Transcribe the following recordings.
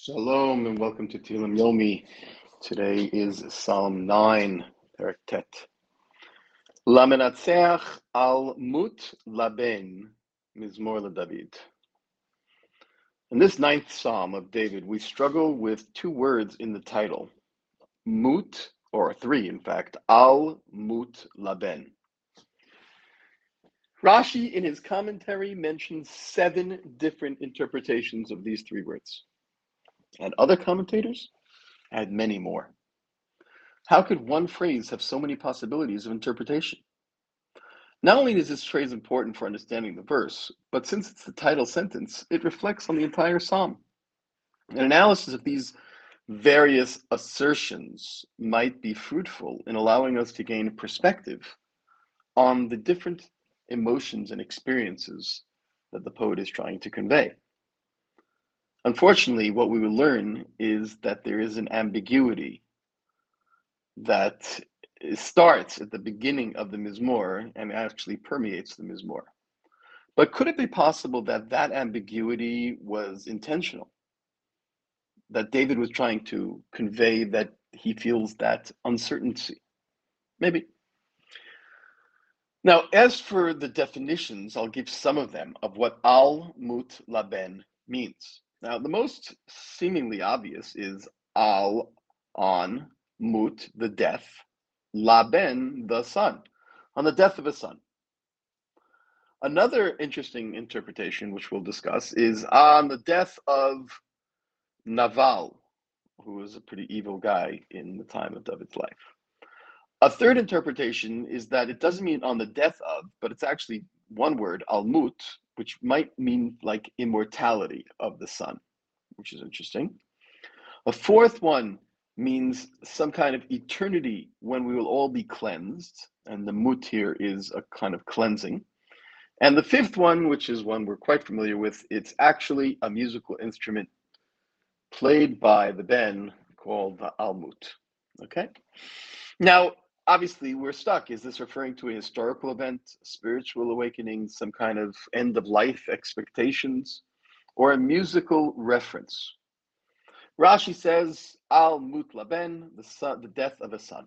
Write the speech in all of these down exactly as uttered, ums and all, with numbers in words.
Shalom and welcome to Tilim Yomi. Today is Psalm nine, Perek Tet. Lamenatzeach al mut laben, Mizmor LaDavid. In this ninth Psalm of David, we struggle with two words in the title, mut, or three in fact, al mut laben. Rashi in his commentary mentions seven different interpretations of these three words. And other commentators add many more. How could one phrase have so many possibilities of interpretation? Not only is this phrase important for understanding the verse, but since it's the title sentence, it reflects on the entire psalm. An analysis of these various assertions might be fruitful in allowing us to gain perspective on the different emotions and experiences that the poet is trying to convey. Unfortunately, what we will learn is that there is an ambiguity that starts at the beginning of the Mizmor and actually permeates the Mizmor. But could it be possible that that ambiguity was intentional? That David was trying to convey that he feels that uncertainty? Maybe. Now, as for the definitions, I'll give some of them of what al mut laben means. Now, the most seemingly obvious is al, on, mut, the death, laben, the son, on the death of a son. Another interesting interpretation, which we'll discuss, is on the death of Naval, who was a pretty evil guy in the time of David's life. A third interpretation is that it doesn't mean on the death of, but it's actually one word, almut, which might mean like immortality of the son, which is interesting. A fourth one means some kind of eternity when we will all be cleansed, and the mut here is a kind of cleansing. And the fifth one, which is one we're quite familiar with, it's actually a musical instrument played by the ben called the almut. Okay? Now, obviously, we're stuck. Is this referring to a historical event, spiritual awakening, some kind of end of life expectations, or a musical reference? Rashi says, al mut laben, the son, the death of a son.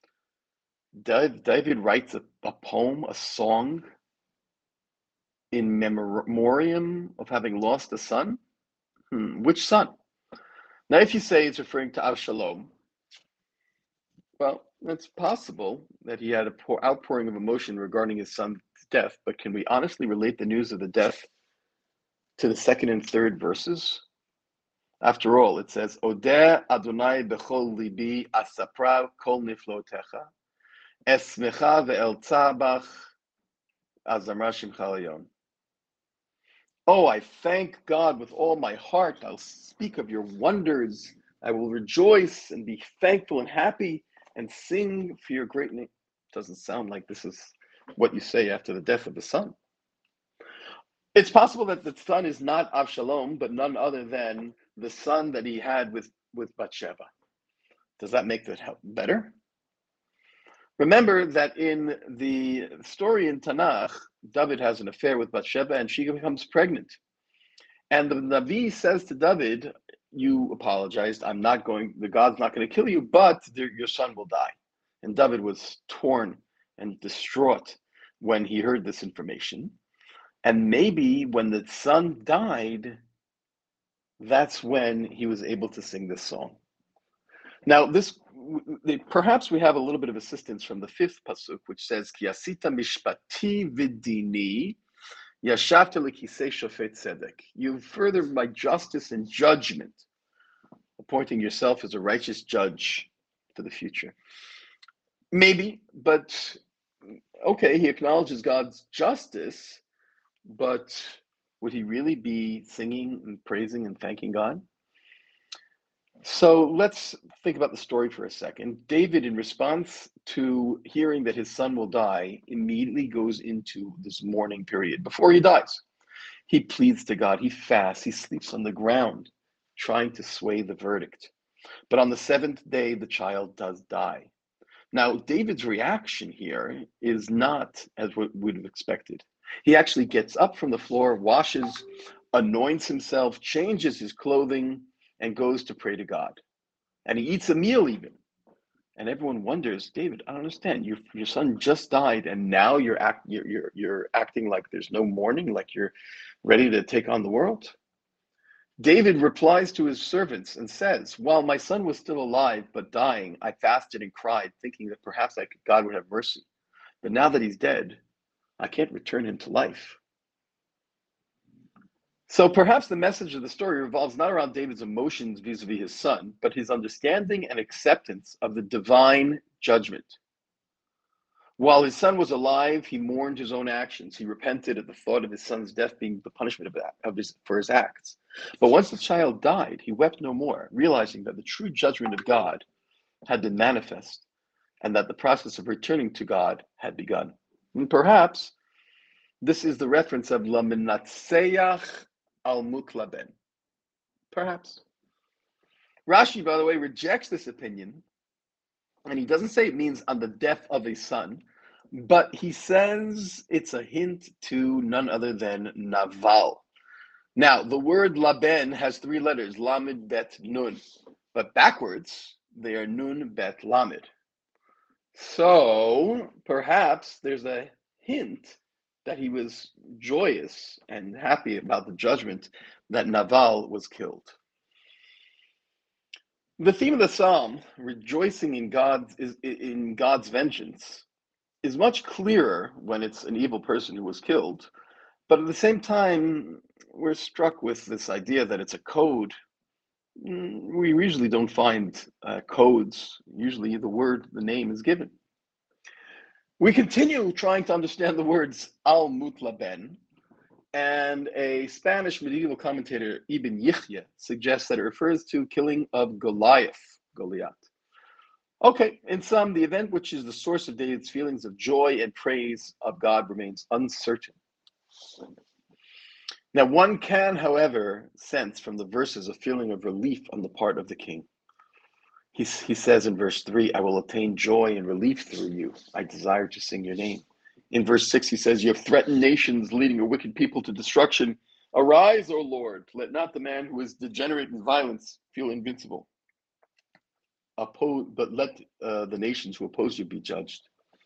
David writes a, a poem, a song, in memoriam of having lost a son. Hmm, which son? Now, if you say it's referring to Avshalom, well, it's possible that he had an outpouring of emotion regarding his son's death, but can we honestly relate the news of the death to the second and third verses? After all, it says, Odeh Adonai bechol libi asapra kol niflotecha, esmecha ve'elza bach azamra shimcha layon. Oh, I thank God with all my heart. I'll speak of your wonders. I will rejoice and be thankful and happy and sing for your great name. Doesn't sound like this is what you say after the death of the son. It's possible that the son is not Avshalom, but none other than the son that he had with, with Bathsheba. Does that make that better? Remember that in the story in Tanakh, David has an affair with Bathsheba and she becomes pregnant. And the Navi says to David, you apologized, I'm not going, the God's not going to kill you, but your son will die. And David was torn and distraught when he heard this information. And maybe when the son died, that's when he was able to sing this song. Now, this perhaps we have a little bit of assistance from the fifth pasuk, which says, Ki asita mishpati vidini, yashavta lekisei shofet tzedek. You furthered my justice and judgment, appointing yourself as a righteous judge for the future. Maybe, but okay, he acknowledges God's justice, but would he really be singing and praising and thanking God? So let's think about the story for a second. David, in response to hearing that his son will die, immediately goes into this mourning period before he dies. He pleads to God, he fasts, he sleeps on the ground, trying to sway the verdict. But on the seventh day, the child does die. Now, David's reaction here is not as we would have expected. He actually gets up from the floor, washes, anoints himself, changes his clothing, and goes to pray to God. And he eats a meal even. And everyone wonders, David, I don't understand. Your your son just died, and now you're act you're you're you're acting like there's no mourning, like you're ready to take on the world. David replies to his servants and says, while my son was still alive but dying, I fasted and cried, thinking that perhaps I could, God would have mercy. But now that he's dead, I can't return him to life. So perhaps the message of the story revolves not around David's emotions vis-a-vis his son, but his understanding and acceptance of the divine judgment. While his son was alive, he mourned his own actions. He repented at the thought of his son's death being the punishment of, that, of his, for his acts. But once the child died, he wept no more, realizing that the true judgment of God had been manifest and that the process of returning to God had begun. And perhaps this is the reference of La Menatseach al Mutlaben. Perhaps. Rashi, by the way, rejects this opinion, and he doesn't say it means on the death of a son, but he says it's a hint to none other than Naval. Now, the word Laben has three letters, Lamed, Bet, Nun, but backwards, they are Nun, Bet, Lamed. So, perhaps there's a hint that he was joyous and happy about the judgment that Naval was killed. The theme of the psalm, rejoicing in God's, is, in God's vengeance, is much clearer when it's an evil person who was killed. But at the same time, we're struck with this idea that it's a code. We usually don't find uh, codes. Usually the word, the name is given. We continue trying to understand the words al mutlaben, and a Spanish medieval commentator, Ibn Yichya, suggests that it refers to killing of Goliath, Goliath. Okay, in sum, the event which is the source of David's feelings of joy and praise of God remains uncertain. Now, one can, however, sense from the verses a feeling of relief on the part of the king. He, he says in verse three, I will attain joy and relief through you. I desire to sing your name. In verse six, he says, you have threatened nations, leading a wicked people to destruction. Arise, O Lord, let not the man who is degenerate in violence feel invincible. Oppose, but let uh, the nations who oppose you be judged.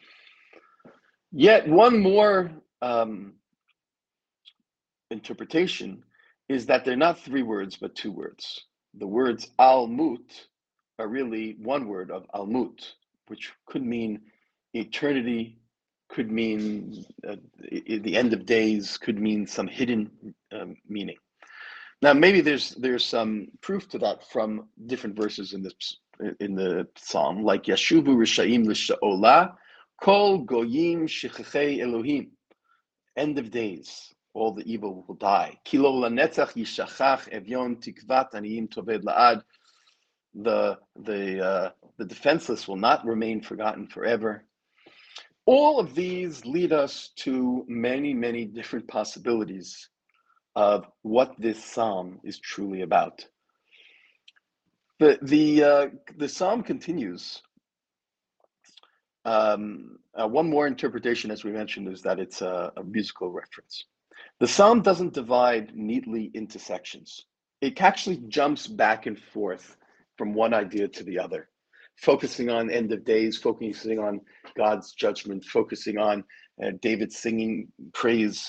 Yet one more um, interpretation is that they're not three words, but two words. The words al-mut are really one word of al-mut, which could mean eternity, could mean uh, the end of days, could mean some hidden um, meaning. Now, maybe there's there's some proof to that from different verses in this in the psalm, like Yashuvu Rishaim Lisha'olah, Kol Goyim Shechachei Elohim, end of days, all the evil will die. Kilo Lanetzach Yishachach Evyon Tikvat Aniyim Toved La'ad, the the uh, the defenseless will not remain forgotten forever. All of these lead us to many, many different possibilities of what this psalm is truly about. The the uh, the psalm continues. Um, uh, one more interpretation, as we mentioned, is that it's a, a musical reference. The psalm doesn't divide neatly into sections. It actually jumps back and forth from one idea to the other, focusing on end of days, focusing on God's judgment, focusing on uh, David singing praise.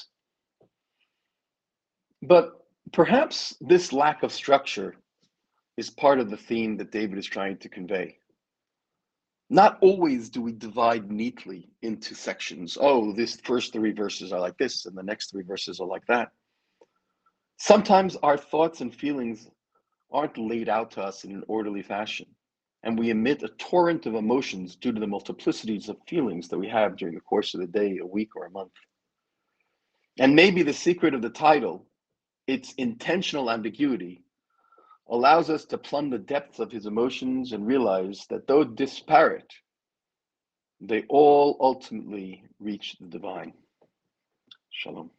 But perhaps this lack of structure is part of the theme that David is trying to convey. Not always do we divide neatly into sections. Oh, this first three verses are like this, and the next three verses are like that. Sometimes our thoughts and feelings aren't laid out to us in an orderly fashion, and we emit a torrent of emotions due to the multiplicities of feelings that we have during the course of the day, a week, or a month. And maybe the secret of the title, its intentional ambiguity, allows us to plumb the depths of his emotions and realize that though disparate, they all ultimately reach the divine. Shalom.